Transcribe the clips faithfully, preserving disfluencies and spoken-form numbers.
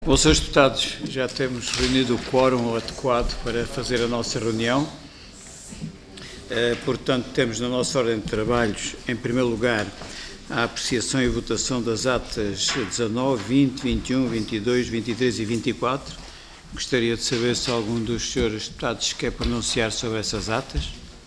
Bom, senhores deputados, já temos reunido o quórum adequado para fazer a nossa reunião. Uh, portanto, temos na nossa ordem de trabalhos, em primeiro lugar, a apreciação e votação das atas dezanove, vinte, vinte e um, vinte e dois, vinte e três e vinte e quatro. Gostaria de saber se algum dos senhores deputados quer pronunciar sobre essas atas.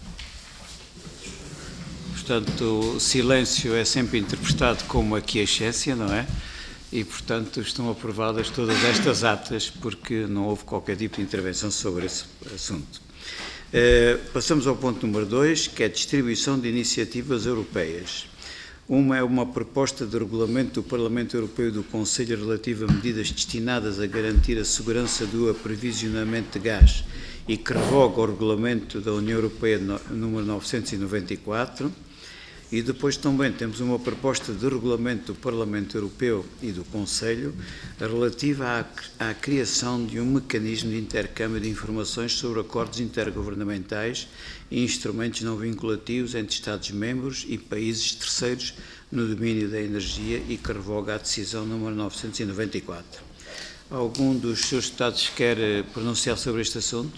Portanto, o silêncio é sempre interpretado como aquiescência, não é? E, portanto, estão aprovadas todas estas atas porque não houve qualquer tipo de intervenção sobre esse assunto. Uh, passamos ao ponto número dois, que é a distribuição de iniciativas europeias. Uma é uma proposta de regulamento do Parlamento Europeu e do Conselho relativa a medidas destinadas a garantir a segurança do aprovisionamento de gás e que revoga o regulamento da União Europeia número novecentos e noventa e quatro. E depois também temos uma proposta de regulamento do Parlamento Europeu e do Conselho relativa à, à criação de um mecanismo de intercâmbio de informações sobre acordos intergovernamentais e instrumentos não vinculativos entre Estados-membros e países terceiros no domínio da energia e que revoga a decisão número novecentos e noventa e quatro. Algum dos seus deputados quer pronunciar sobre este assunto?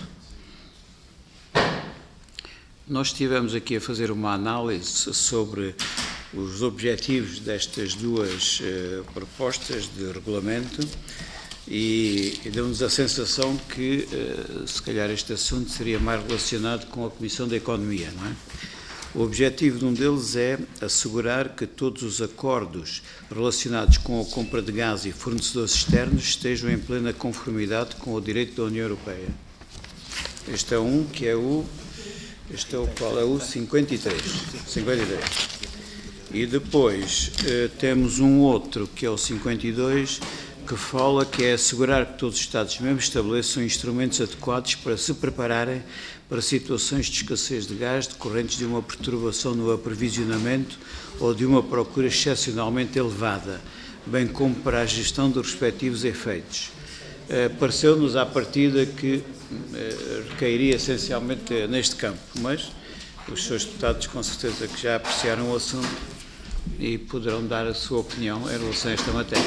Nós estivemos aqui a fazer uma análise sobre os objetivos destas duas uh, propostas de regulamento e, e deu-nos a sensação que, uh, se calhar, este assunto seria mais relacionado com a Comissão da Economia, não é? O objetivo de um deles é assegurar que todos os acordos relacionados com a compra de gás e fornecedores externos estejam em plena conformidade com o direito da União Europeia. Este é um que é o... Este é o qual é o cinquenta e três. cinquenta e três. E depois eh, temos um outro, que é o cinquenta e dois, que fala que é assegurar que todos os Estados-membros estabeleçam instrumentos adequados para se prepararem para situações de escassez de gás decorrentes de uma perturbação no aprovisionamento ou de uma procura excepcionalmente elevada, bem como para a gestão dos respectivos efeitos. Eh, pareceu-nos à partida que eh, recairia essencialmente neste campo, mas os seus deputados com certeza que já apreciaram o assunto e poderão dar a sua opinião em relação a esta matéria.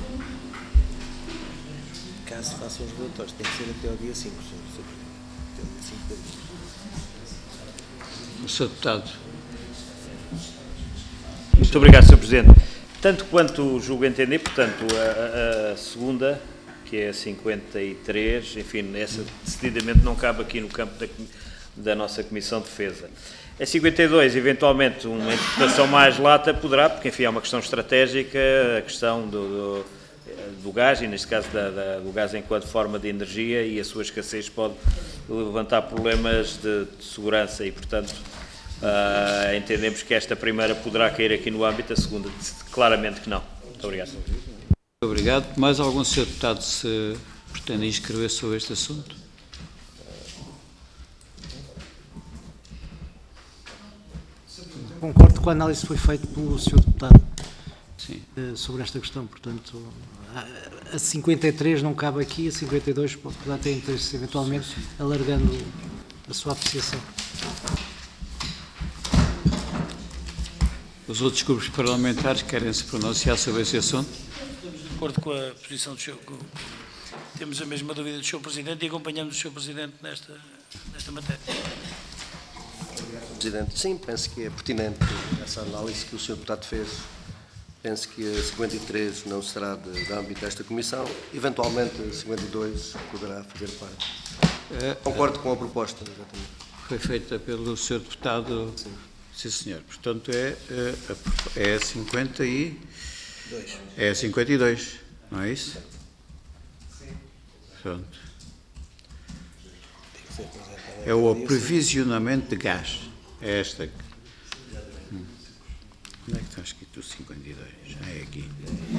Caso façam os relatórios, tem que ser até ao dia cinco, senhor. O senhor deputado. Muito obrigado, senhor Presidente. Tanto quanto julgo entender, portanto, a, a, a segunda, que é a cinquenta e três, enfim, essa decididamente não cabe aqui no campo da, da nossa Comissão de Defesa. A cinquenta e dois, eventualmente, uma interpretação mais lata poderá, porque, enfim, é uma questão estratégica, a questão do, do, do gás, e neste caso da, da, do gás enquanto forma de energia, e a sua escassez pode levantar problemas de, de segurança e, portanto, uh, entendemos que esta primeira poderá cair aqui no âmbito, a segunda, claramente que não. Muito obrigado. Muito obrigado. Mais algum senhor deputado se pretende inscrever sobre este assunto? Concordo com a análise que foi feita pelo senhor deputado. Sim. Sobre esta questão. Portanto, a cinquenta e três não cabe aqui, a cinquenta e dois pode ter interesse, eventualmente, alargando a sua apreciação. Os outros grupos parlamentares querem se pronunciar sobre esse assunto? De acordo com a posição do senhor, temos a mesma dúvida do senhor Presidente e acompanhamos o senhor Presidente nesta, nesta matéria. Presidente, sim, penso que é pertinente essa análise que o senhor Deputado fez. Penso que a cinquenta e três não será de, de âmbito desta Comissão, eventualmente a cinquenta e dois poderá fazer parte. É, Concordo é, com a proposta, exatamente. Foi feita pelo senhor Deputado. Sim, sim senhor. Portanto, é, é, é a cinquenta e dois. É a cinquenta e dois, não é isso? Sim. Pronto. É o aprovisionamento de gás. É esta. Hum. Onde é que está escrito o cinquenta e dois? Ah, é aqui.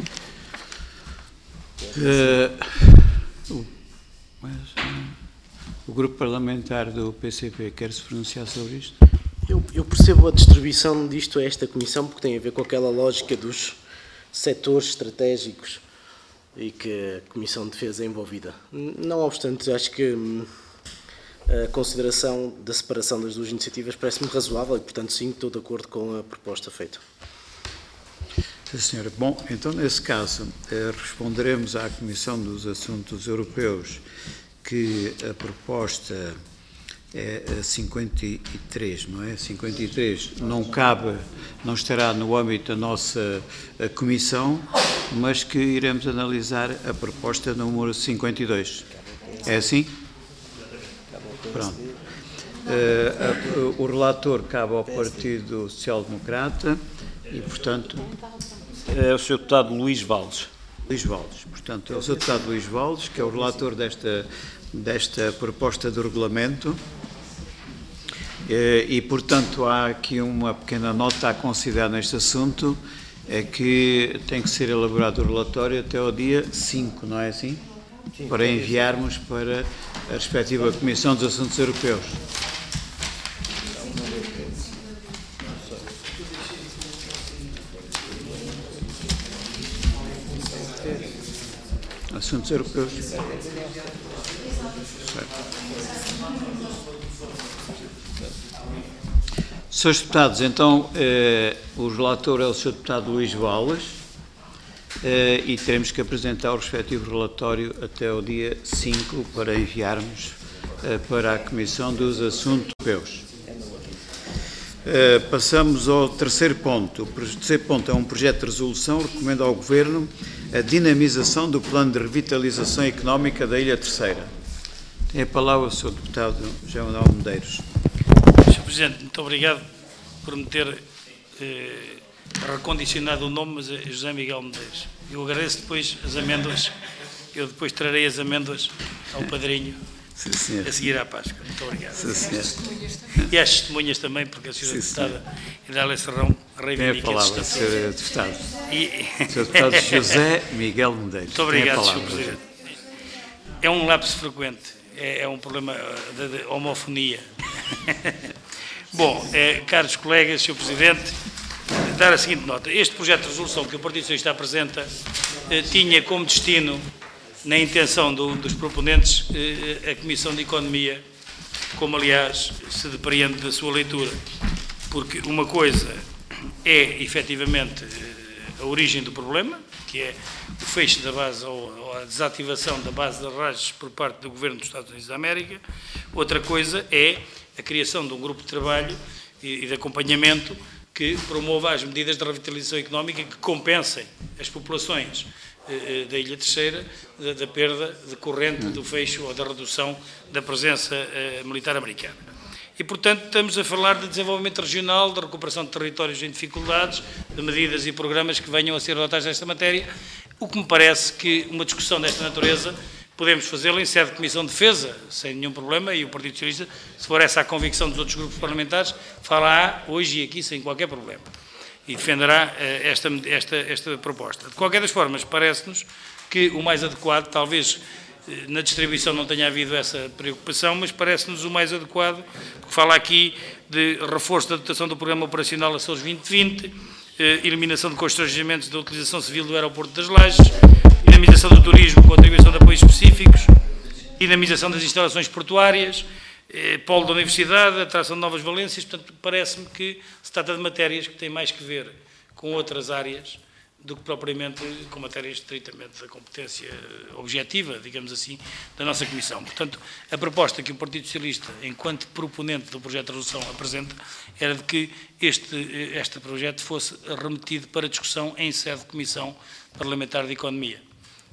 Uh, o, mas, uh, o grupo parlamentar do P C P quer se pronunciar sobre isto? Eu, eu percebo a distribuição disto a esta Comissão porque tem a ver com aquela lógica dos setores estratégicos e que a Comissão de Defesa é envolvida. Não obstante, acho que hum, a consideração da separação das duas iniciativas parece-me razoável e, portanto, sim, estou de acordo com a proposta feita. Sim, senhora. Bom, então, nesse caso, eh, responderemos à Comissão dos Assuntos Europeus que a proposta é a cinquenta e três, não é? cinquenta e três não cabe, não estará no âmbito da nossa a Comissão, mas que iremos analisar a proposta número cinquenta e dois. É assim? Pronto. Uh, a, o relator cabe ao Partido Social Democrata e, portanto... É o senhor Deputado Luís Valdes. Luís Valdes. Portanto, é o senhor Deputado Luís Valdes, que é o relator desta, desta proposta de regulamento. E, e, portanto, há aqui uma pequena nota a considerar neste assunto, é que tem que ser elaborado o relatório até ao dia cinco, não é assim? Sim, para enviarmos para a respectiva Comissão dos Assuntos Europeus. Assuntos Europeus. Senhores deputados, então, eh, o relator é o senhor Deputado Luís Valdes eh, e teremos que apresentar o respectivo relatório até ao dia cinco para enviarmos eh, para a Comissão dos Assuntos Europeus. Eh, passamos ao terceiro ponto. O terceiro ponto é um projeto de resolução que recomenda ao Governo a dinamização do plano de revitalização económica da Ilha Terceira. Tem a palavra o senhor Deputado José Manuel Medeiros. senhor Presidente, muito obrigado por me ter eh, recondicionado o nome, mas é José Miguel Medeiros. Eu agradeço depois as amêndoas, eu depois trarei as amêndoas ao padrinho. Sim, senhor. A seguir à Páscoa. Muito obrigado. Sim, senhor. E às testemunhas também, porque a senhora Sim, Deputada Idália Serrão reivindica Tem a palavra, esse senhor estatuto. Deputado. E... senhor Deputado José Miguel Medeiros. Muito obrigado, Tem a senhor palavra. Presidente. É um lapso frequente, é, é um problema de, de homofonia. Bom, eh, caros colegas, senhor Presidente, dar a seguinte nota. Este projeto de resolução que o Partido Socialista apresenta eh, tinha como destino, na intenção do, dos proponentes, eh, a Comissão de Economia, como aliás se depreende da sua leitura, porque uma coisa é efetivamente a origem do problema, que é o fecho da base ou, ou a desativação da base de arrastos por parte do Governo dos Estados Unidos da América, outra coisa é a criação de um grupo de trabalho e, e de acompanhamento que promova as medidas de revitalização económica que compensem as populações eh, da Ilha Terceira da, da perda decorrente do fecho ou da redução da presença eh, militar americana. E, portanto, estamos a falar de desenvolvimento regional, de recuperação de territórios em dificuldades, de medidas e programas que venham a ser adotados nesta matéria, o que me parece que uma discussão desta natureza podemos fazê-la em sede de Comissão de Defesa, sem nenhum problema, e o Partido Socialista, se for essa a convicção dos outros grupos parlamentares, falará hoje e aqui sem qualquer problema e defenderá uh, esta, esta, esta proposta. De qualquer das formas, parece-nos que o mais adequado, talvez uh, na distribuição não tenha havido essa preocupação, mas parece-nos o mais adequado, porque fala aqui de reforço da dotação do Programa Operacional Açores vinte vinte, uh, eliminação de constrangimentos da utilização civil do aeroporto das Lajes, dinamização do turismo com atribuição de apoios específicos, dinamização das instalações portuárias, eh, polo da universidade, atração de novas valências. Portanto, parece-me que se trata de matérias que têm mais que ver com outras áreas do que propriamente com matérias estritamente da competência objetiva, digamos assim, da nossa Comissão. Portanto, a proposta que o Partido Socialista, enquanto proponente do projeto de resolução, apresenta, era de que este, este projeto fosse remetido para discussão em sede de Comissão Parlamentar de Economia.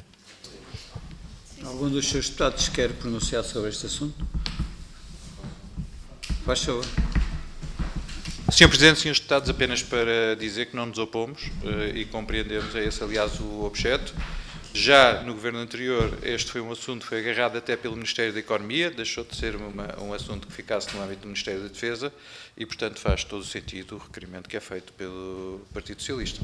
Algum dos seus deputados quer pronunciar sobre este assunto? Faz favor. senhor Presidente, senhores Deputados, apenas para dizer que não nos opomos uh, e compreendemos, é esse aliás o objeto. Já no Governo anterior este foi um assunto que foi agarrado até pelo Ministério da Economia, deixou de ser uma, um assunto que ficasse no âmbito do Ministério da Defesa e, portanto, faz todo o sentido o requerimento que é feito pelo Partido Socialista.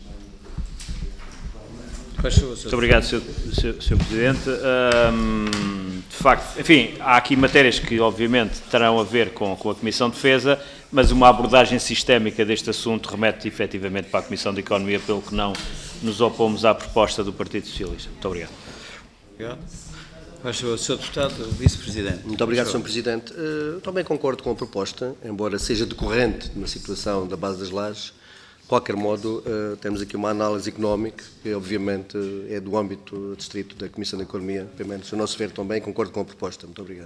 Muito obrigado, senhor Presidente. Um, de facto, enfim, há aqui matérias que obviamente terão a ver com, com a Comissão de Defesa, mas uma abordagem sistémica deste assunto remete efetivamente para a Comissão de Economia, pelo que não nos opomos à proposta do Partido Socialista. Muito obrigado. Obrigado. Faz favor, senhor Deputado, Vice-Presidente. Muito obrigado, senhor Presidente. Eu também concordo com a proposta, embora seja decorrente de uma situação da base das Lajes. De qualquer modo, uh, temos aqui uma análise económica, que obviamente é do âmbito distrito da Comissão da Economia, pelo menos o nosso ver também, concordo com a proposta. Muito obrigado.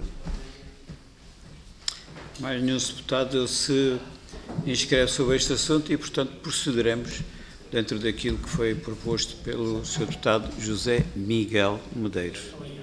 Mais nenhum deputado se inscreve sobre este assunto e, portanto, procederemos dentro daquilo que foi proposto pelo senhor deputado José Miguel Medeiros.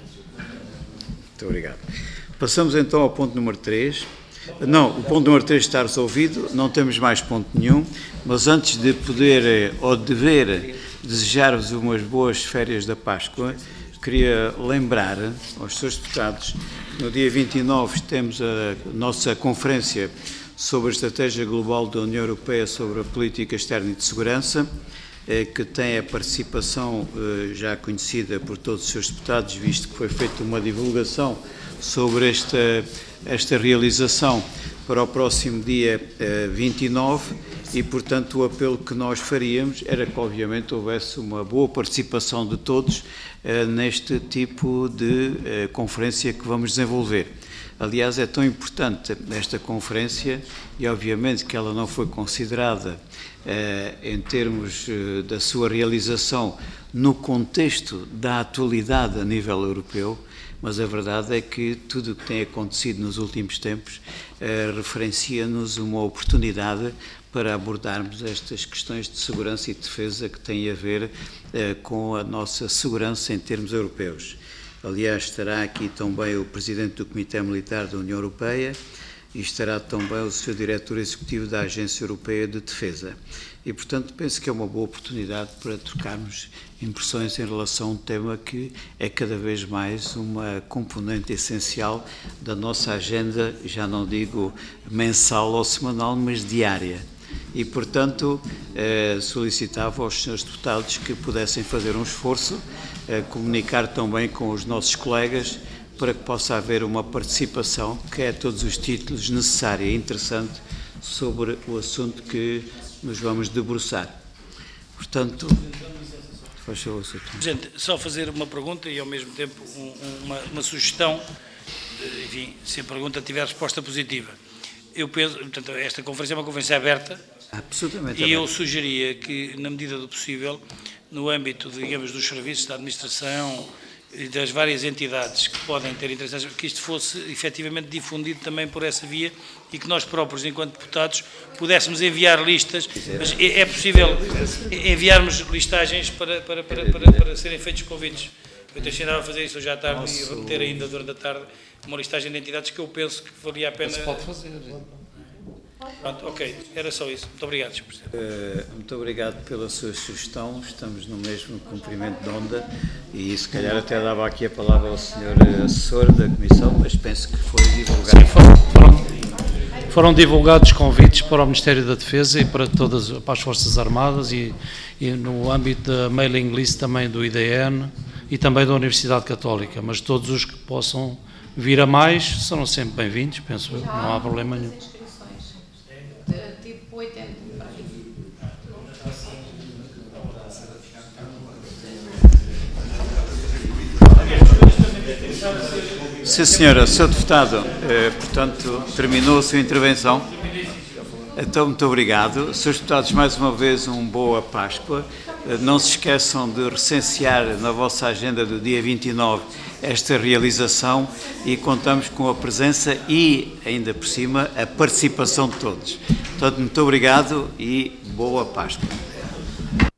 Muito obrigado. Passamos então ao ponto número três. Não, o ponto número três está resolvido, não temos mais ponto nenhum, mas antes de poder ou dever desejar-vos umas boas férias da Páscoa, queria lembrar aos senhores deputados que no dia vinte e nove temos a nossa conferência sobre a Estratégia Global da União Europeia sobre a Política Externa e de Segurança, que tem a participação já conhecida por todos os senhores deputados, visto que foi feita uma divulgação sobre esta, esta realização para o próximo dia vinte e nove e, portanto, o apelo que nós faríamos era que, obviamente, houvesse uma boa participação de todos neste tipo de conferência que vamos desenvolver. Aliás, é tão importante esta conferência e, obviamente, que ela não foi considerada eh, em termos eh, da sua realização no contexto da atualidade a nível europeu, mas a verdade é que tudo o que tem acontecido nos últimos tempos eh, referencia-nos uma oportunidade para abordarmos estas questões de segurança e de defesa que têm a ver eh, com a nossa segurança em termos europeus. Aliás, estará aqui também o Presidente do Comitê Militar da União Europeia e estará também o seu Diretor Executivo da Agência Europeia de Defesa. E, portanto, penso que é uma boa oportunidade para trocarmos impressões em relação a um tema que é cada vez mais uma componente essencial da nossa agenda, já não digo mensal ou semanal, mas diária. E, portanto, eh, solicitava aos senhores deputados que pudessem fazer um esforço, eh, comunicar também com os nossos colegas para que possa haver uma participação, que é a todos os títulos necessária e interessante sobre o assunto que nos vamos debruçar. Portanto, faz favor, senhor Presidente, só fazer uma pergunta e ao mesmo tempo um, uma, uma sugestão, enfim, se a pergunta tiver resposta positiva. Eu penso, portanto, esta conferência é uma conferência aberta. Absolutamente e aberta. eu sugeria que, na medida do possível, no âmbito, digamos, dos serviços da administração e das várias entidades que podem ter interesse, que isto fosse efetivamente difundido também por essa via e que nós próprios, enquanto deputados, pudéssemos enviar listas, mas é, é possível enviarmos listagens para, para, para, para, para serem feitos convites. Eu tencionava a fazer isso hoje à tarde Nosso... e remeter ainda durante a tarde uma listagem de entidades que eu penso que valia a pena... Se pode fazer. Pronto, ok, era só isso. Muito obrigado, senhor Presidente. Uh, muito obrigado pela sua sugestão, estamos no mesmo comprimento de onda e se calhar até dava aqui a palavra ao senhor assessor da Comissão, mas penso que foi divulgado. Sim, foram, foram, foram divulgados convites para o Ministério da Defesa e para todas para as Forças Armadas e, e no âmbito da mailing list também do I D N e também da Universidade Católica, mas todos os que possam vir a mais serão sempre bem-vindos, penso eu, não há problema nenhum. Tipo oitenta. Sim, senhora, senhor deputado, eh, portanto, terminou a sua intervenção. Então, muito obrigado. senhores deputados, mais uma vez, uma boa Páscoa. Eh, não se esqueçam de recensear na vossa agenda do dia vinte e nove esta realização e contamos com a presença e, ainda por cima, a participação de todos. Portanto, muito obrigado e boa Páscoa.